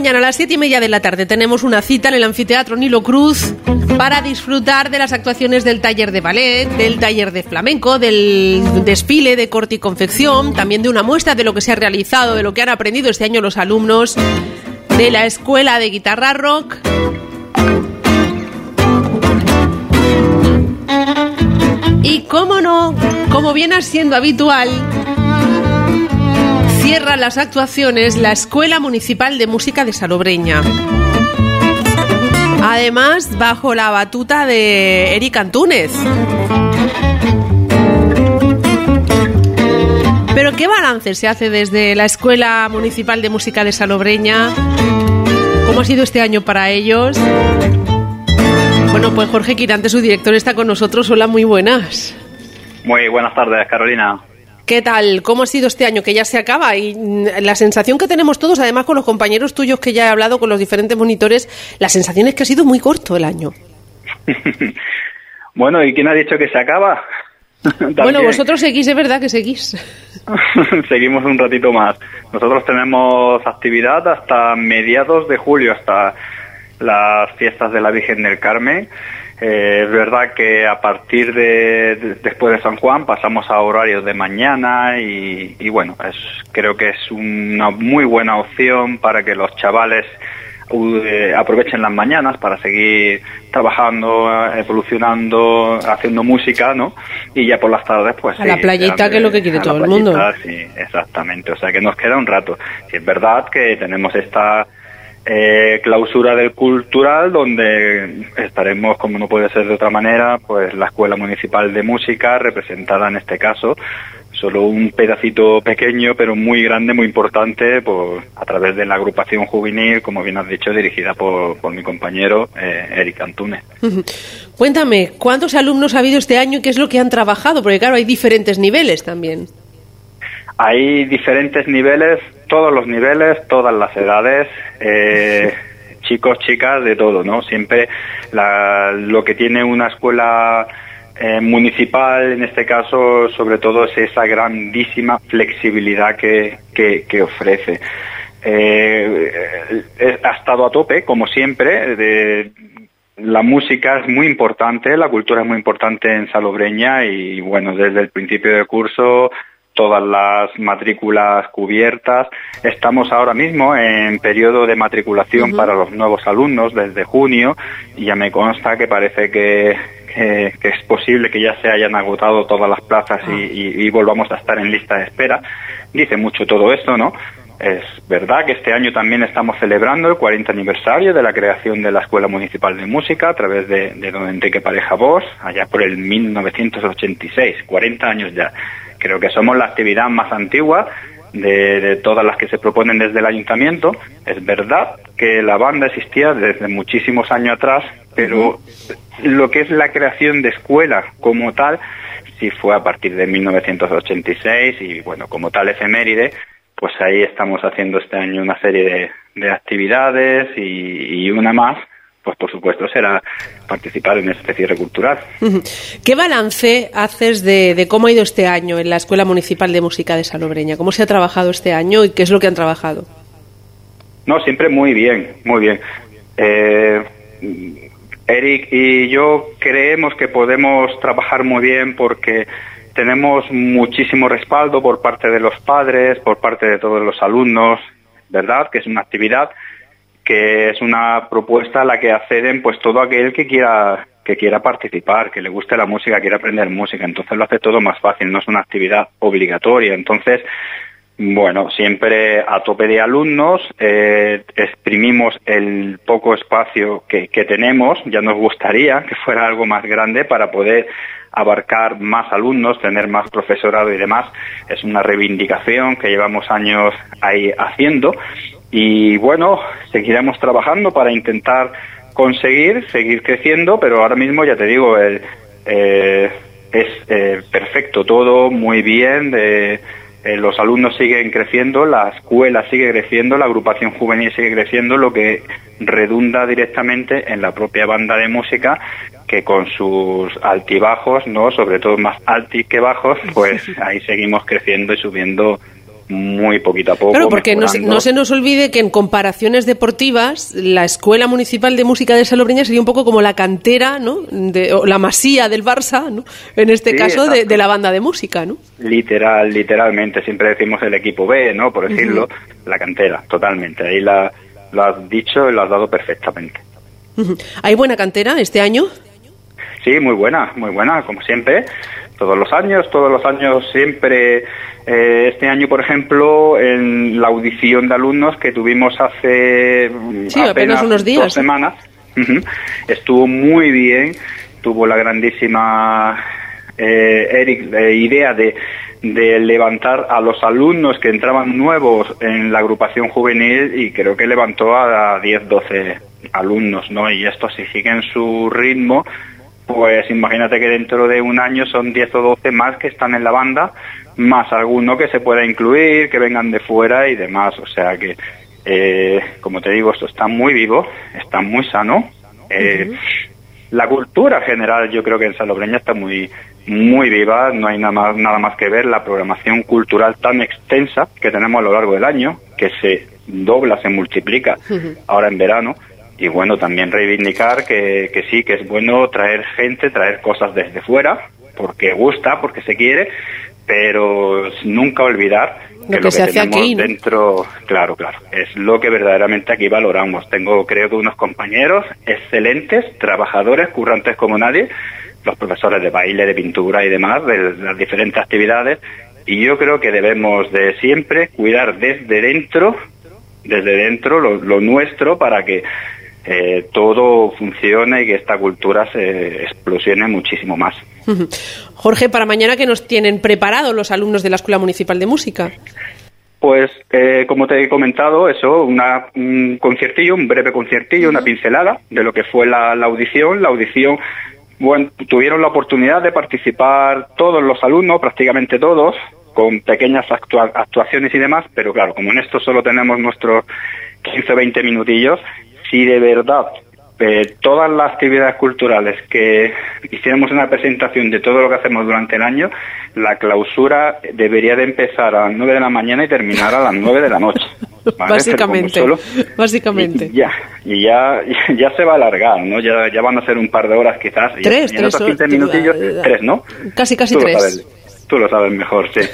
mañana a las 7:30 de la tarde tenemos una cita en el Anfiteatro Nilo Cruz para disfrutar de las actuaciones del taller de ballet, del taller de flamenco, del desfile de corte y confección, también de una muestra de lo que se ha realizado, de lo que han aprendido este año los alumnos de la Escuela de Guitarra Rock. Y cómo no, como viene siendo habitual, cierra las actuaciones la Escuela Municipal de Música de Salobreña. Además, bajo la batuta de Eric Antúnez. Pero ¿qué balance se hace desde la Escuela Municipal de Música de Salobreña? ¿Cómo ha sido este año para ellos? Bueno, pues Jorge Quirante, su director, está con nosotros. Hola, muy buenas. Muy buenas tardes, Carolina. ¿Qué tal? ¿Cómo ha sido este año que ya se acaba? Y la sensación que tenemos todos, además con los compañeros tuyos que ya he hablado, con los diferentes monitores, la sensación es que ha sido muy corto el año. Bueno, ¿y quién ha dicho que se acaba? Bueno, vosotros seguís, es verdad que seguís. Seguimos un ratito más. Nosotros tenemos actividad hasta mediados de julio, hasta las fiestas de la Virgen del Carmen. Es verdad que a partir de después de San Juan pasamos a horarios de mañana y bueno, creo que es una muy buena opción para que los chavales aprovechen las mañanas para seguir trabajando, evolucionando, haciendo música, ¿no? Y ya por las tardes, pues a la playita, que es lo que quiere todo el mundo. Sí, exactamente. O sea que nos queda un rato. Sí, es verdad que tenemos esta clausura del cultural, donde estaremos, como no puede ser de otra manera, pues la Escuela Municipal de Música, representada en este caso, solo un pedacito pequeño, pero muy grande, muy importante, pues, a través de la agrupación juvenil, como bien has dicho, dirigida por mi compañero Eric Antúnez. Cuéntame, ¿cuántos alumnos ha habido este año y qué es lo que han trabajado? Porque claro, hay diferentes niveles también. Hay diferentes niveles, todos los niveles, todas las edades, chicos, chicas, de todo, ¿no? Siempre lo que tiene una escuela municipal, en este caso, sobre todo, es esa grandísima flexibilidad que ofrece. Ha estado a tope, como siempre, la música es muy importante, la cultura es muy importante en Salobreña y, bueno, desde el principio del curso, todas las matrículas cubiertas. Estamos ahora mismo en periodo de matriculación para los nuevos alumnos desde junio y ya me consta que parece que es posible que ya se hayan agotado todas las plazas y volvamos a estar en lista de espera. Dice mucho todo esto, ¿no? Es verdad que este año también estamos celebrando el 40 aniversario de la creación de la Escuela Municipal de Música a través de don Enrique Pareja Bosch, allá por el 1986, 40 años ya. Creo que somos la actividad más antigua de todas las que se proponen desde el ayuntamiento. Es verdad que la banda existía desde muchísimos años atrás, pero lo que es la creación de escuela como tal, sí fue a partir de 1986 y, bueno, como tal efeméride, pues ahí estamos haciendo este año una serie de actividades y una más, pues por supuesto será participar en este cierre cultural. ¿Qué balance haces de cómo ha ido este año en la Escuela Municipal de Música de Salobreña? ¿Cómo se ha trabajado este año y qué es lo que han trabajado? No, siempre muy bien, muy bien. Eric y yo creemos que podemos trabajar muy bien porque tenemos muchísimo respaldo por parte de los padres, por parte de todos los alumnos, ¿verdad? Que es una actividad que es una propuesta a la que acceden pues todo aquel que quiera participar, que le guste la música, quiera aprender música. Entonces lo hace todo más fácil, no es una actividad obligatoria. Entonces, bueno, siempre a tope de alumnos, exprimimos el poco espacio que tenemos. Ya nos gustaría que fuera algo más grande para poder abarcar más alumnos, tener más profesorado y demás. Es una reivindicación que llevamos años ahí haciendo. Y bueno, seguiremos trabajando para intentar seguir creciendo, pero ahora mismo ya te digo, es perfecto todo, muy bien, los alumnos siguen creciendo, la escuela sigue creciendo, la agrupación juvenil sigue creciendo, lo que redunda directamente en la propia banda de música, que con sus altibajos, no, sobre todo más altis que bajos, pues ahí seguimos creciendo y subiendo muy poquito a poco. Claro, porque no se nos olvide que en comparaciones deportivas, la Escuela Municipal de Música de Salobreña sería un poco como la cantera, ¿no? O la Masía del Barça, ¿no? En este caso, de la banda de música, ¿no? Literalmente, siempre decimos el equipo B, ¿no? Por decirlo, la cantera, totalmente. Ahí lo has dicho y lo has dado perfectamente. ¿Hay buena cantera este año? Sí, muy buena, como siempre. Todos los años siempre. Este año, por ejemplo, en la audición de alumnos que tuvimos hace apenas unos días, 2 semanas, estuvo muy bien. Tuvo la grandísima Eric idea de levantar a los alumnos que entraban nuevos en la agrupación juvenil, y creo que levantó a 10, 12 alumnos, ¿no? Y estos, si siguen su ritmo, pues imagínate que dentro de un año son 10 o 12 más que están en la banda, más alguno que se pueda incluir, que vengan de fuera y demás. O sea que, como te digo, esto está muy vivo, está muy sano. La cultura general, yo creo que en Salobreña está muy viva. No hay nada más que ver la programación cultural tan extensa que tenemos a lo largo del año, que se dobla, se multiplica ahora en verano. Y bueno, también reivindicar que sí, que es bueno traer gente, traer cosas desde fuera, porque gusta, porque se quiere, pero nunca olvidar que lo que tenemos aquí, ¿no? Dentro, claro, es lo que verdaderamente aquí valoramos. Tengo, creo que unos compañeros excelentes, trabajadores, currantes como nadie, los profesores de baile, de pintura y demás, de las diferentes actividades, y yo creo que debemos de siempre cuidar desde dentro lo nuestro, para que todo funcione y que esta cultura se explosione muchísimo más. Jorge, para mañana, ¿qué nos tienen preparado los alumnos de la Escuela Municipal de Música? Pues, como te he comentado, un conciertillo, un breve conciertillo, una pincelada de lo que fue la audición. La audición, bueno, tuvieron la oportunidad de participar todos los alumnos, prácticamente todos, con pequeñas actuaciones y demás, pero claro, como en esto solo tenemos nuestros 15 o 20 minutillos, si de verdad todas las actividades culturales que hiciéramos una presentación de todo lo que hacemos durante el año, la clausura debería de empezar a las 9 de la mañana y terminar a las 9 de la noche. ¿Vale? Básicamente. Y ya se va a alargar, ¿no? Ya van a ser un par de horas quizás. Tres, y en otros 15 minutillos, 3, ¿no? Casi 3. Tú lo sabes mejor, sí.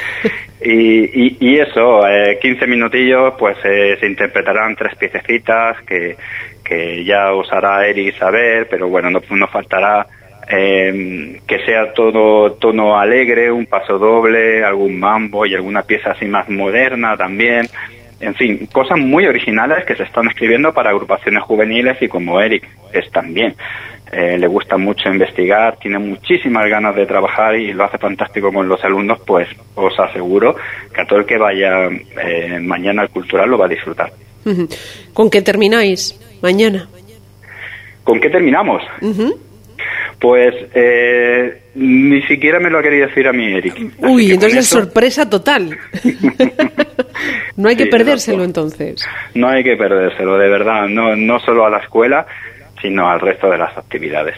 Y eso, 15 minutillos, pues se interpretarán 3 piececitas que ya os hará Eric saber, pero bueno, no faltará que sea todo tono alegre, un paso doble, algún mambo y alguna pieza así más moderna también. En fin, cosas muy originales que se están escribiendo para agrupaciones juveniles, y como Eric es también. Le gusta mucho investigar, tiene muchísimas ganas de trabajar y lo hace fantástico con los alumnos, pues os aseguro que a todo el que vaya mañana al Cultural lo va a disfrutar. ¿Con qué termináis mañana? ¿Con qué terminamos? Pues ni siquiera me lo ha querido decir a mí, Eric. Uy, entonces es sorpresa total. No hay que perdérselo, entonces. No hay que perdérselo, de verdad. No solo a la escuela, sino al resto de las actividades.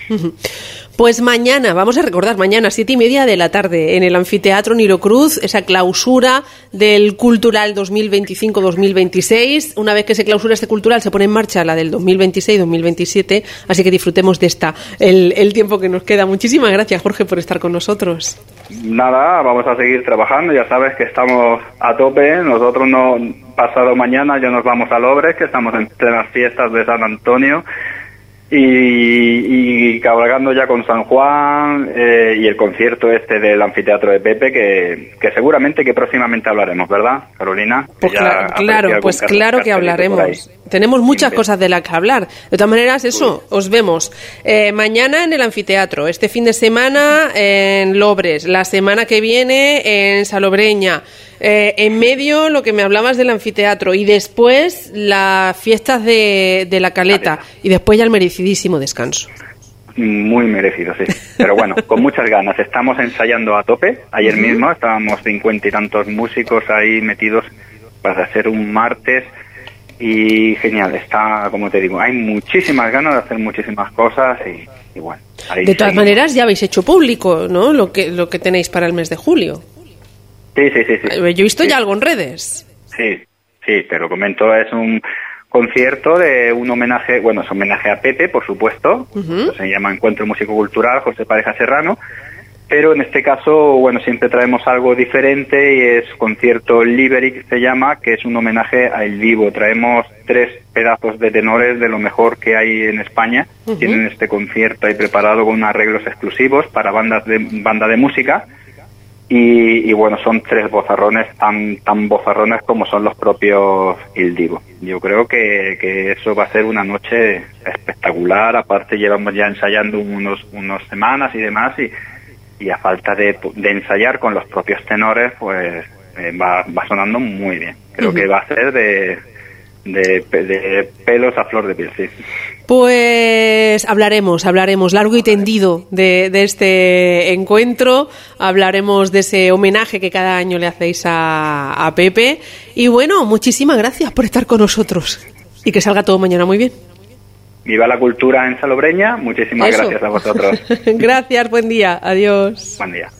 Pues mañana, vamos a recordar, mañana 7:30 de la tarde en el Anfiteatro Nilo Cruz, esa clausura del Cultural 2025-2026. Una vez que se clausura este Cultural, se pone en marcha la del 2026-2027, así que disfrutemos de el tiempo que nos queda. Muchísimas gracias, Jorge, por estar con nosotros. Nada, vamos a seguir trabajando, ya sabes que estamos a tope. Nosotros pasado mañana ya nos vamos a Lobres, que estamos en plenas fiestas de San Antonio, y cabalgando ya con San Juan y el concierto del Anfiteatro de Pepe, que seguramente que próximamente hablaremos, ¿verdad, Carolina? Pues claro que hablaremos. Tenemos muchas cosas de las que hablar. De todas maneras, os vemos mañana en el Anfiteatro, este fin de semana en Lobres, la semana que viene en Salobreña, en medio lo que me hablabas del Anfiteatro, y después las fiestas de la Caleta, y después ya el merecidísimo descanso. Muy merecido, sí. Pero bueno, con muchas ganas. Estamos ensayando a tope. Ayer mismo estábamos 50 y tantos músicos ahí metidos para hacer un martes. Y genial, está, como te digo, hay muchísimas ganas de hacer muchísimas cosas y bueno. De todas maneras, ya habéis hecho público, ¿no? Lo que tenéis para el mes de julio. Sí. Yo he visto ya algo en redes. Sí, te lo comento, es un concierto de un homenaje, bueno, es homenaje a Pepe, por supuesto, se llama Encuentro Músico-Cultural José Pareja Serrano, pero en este caso, bueno, siempre traemos algo diferente y es concierto Liberic, se llama, que es un homenaje a El Divo. Traemos 3 pedazos de tenores de lo mejor que hay en España. Tienen este concierto ahí preparado con arreglos exclusivos para banda de música. Y bueno, son 3 vozarrones tan vozarrones como son los propios Il Divo. Yo creo que eso va a ser una noche espectacular. Aparte llevamos ya ensayando unos semanas y demás, y a falta de ensayar con los propios tenores, pues va sonando muy bien. Creo que va a ser de pelos a flor de piel, sí. Pues hablaremos largo y tendido de este encuentro, hablaremos de ese homenaje que cada año le hacéis a Pepe, y bueno, muchísimas gracias por estar con nosotros y que salga todo mañana muy bien. Viva la cultura en Salobreña, muchísimas gracias a vosotros. Gracias, buen día, adiós. Buen día.